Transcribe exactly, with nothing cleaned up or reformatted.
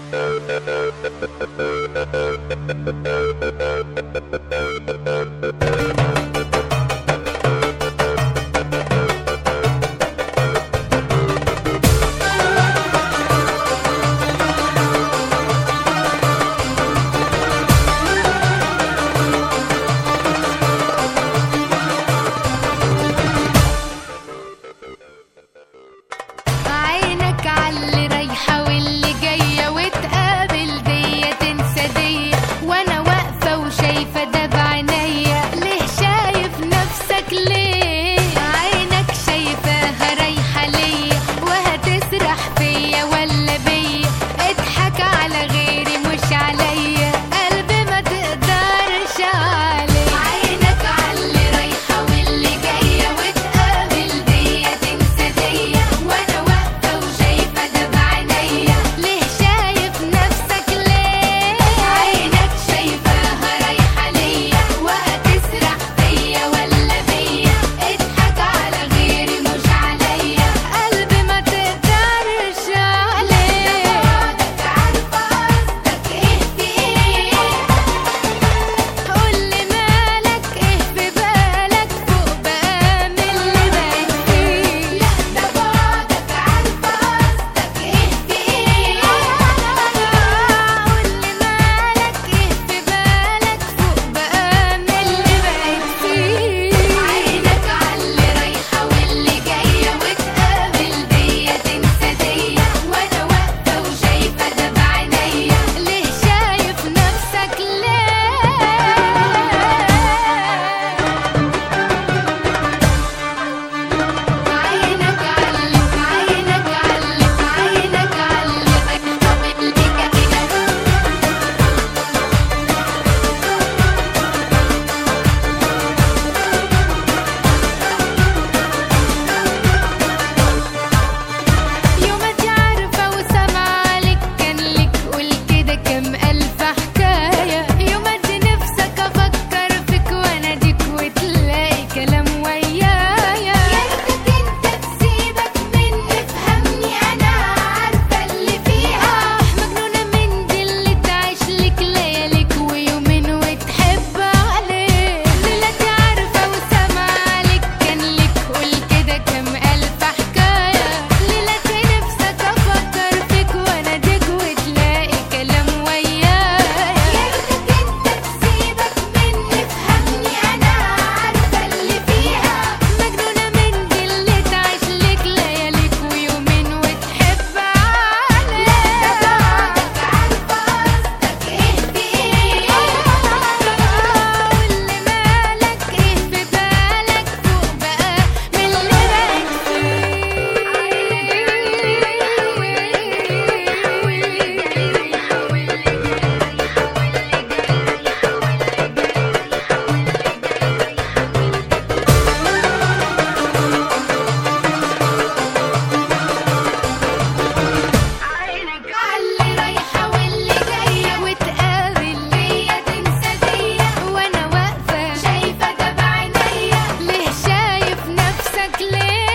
عينك عاللي رايحة واللي جاية وتقابل دية تنسى دية، وانا واقفة وشايفة ده بعينيا. ليه شايف نفسك ليه؟ عينك شايفاها رايحة ليا وهتسرح فيا ولا بيا. اضحك على غيري مش عليا، قلبي ما تقدرش عليه. عينك عاللي رايحة واللي جاية وتقابل دية تنسى دية، وانا واقفة وشايفة ده بعينيا. ليه شايف نفسك ليه؟ عينك شايفاها رايحة ليا وهتسرح فيا ولا بيا. اضحك على غيري مش عليا، قلبي ما تقدرش عليه. بعدك عارفة قصدك ايه في ايه؟ قولي مالك ايه في بالك فوق بقى من اللي بقيت فيه. لا ده بعدك عارفة قصدك ايه في ايه؟ قولي مالك ايه في بالك فوق بقى من اللي بقيت فيه. عينك عاللي رايحة واللي جاية وتقابل دية تنسى دية، وانا واقفة وشايفة ده بعينيا. ليه شايف نفسك ليه؟ عينك عاللي عينك عاللي عينك عاللي بتقابل دية يوماتي عارفة وسامعة عليك كان ليك قول كده كام ألف حكاية. يوماتي نفسك أفكر فيك وأناديك وتلاقي كلام ويايا. يا ريتك أنت تسيبك مني فهمني أنا عارفة اللي فيها. مجنونة من دي اللي تعيش لك لياليك ويومين وتحب عليه. ليلاتي عارفة وسامعة عليك كان ليك قول كده كام ألف حكاية. ليلاتي نفسك أفكر فيك وأناديك وتلاقي كلام ويايا. يا ريتك أنت تسيبك مني فهمني أنا عارفة اللي فيها. مجنونة من دي اللي تعيش لك لياليك ويومين وتحب عليه. لا ده بعدك عارفة قصدك ايه في ايه؟ واللي مالك ايه في بالك فوق بقى من اللي بقيت عينك عاللي رايحة واللي جاية وتقابل دية تنسى دية، وانا واقفة شايفة ده بعينيا. ليه شايف نفسك ليه؟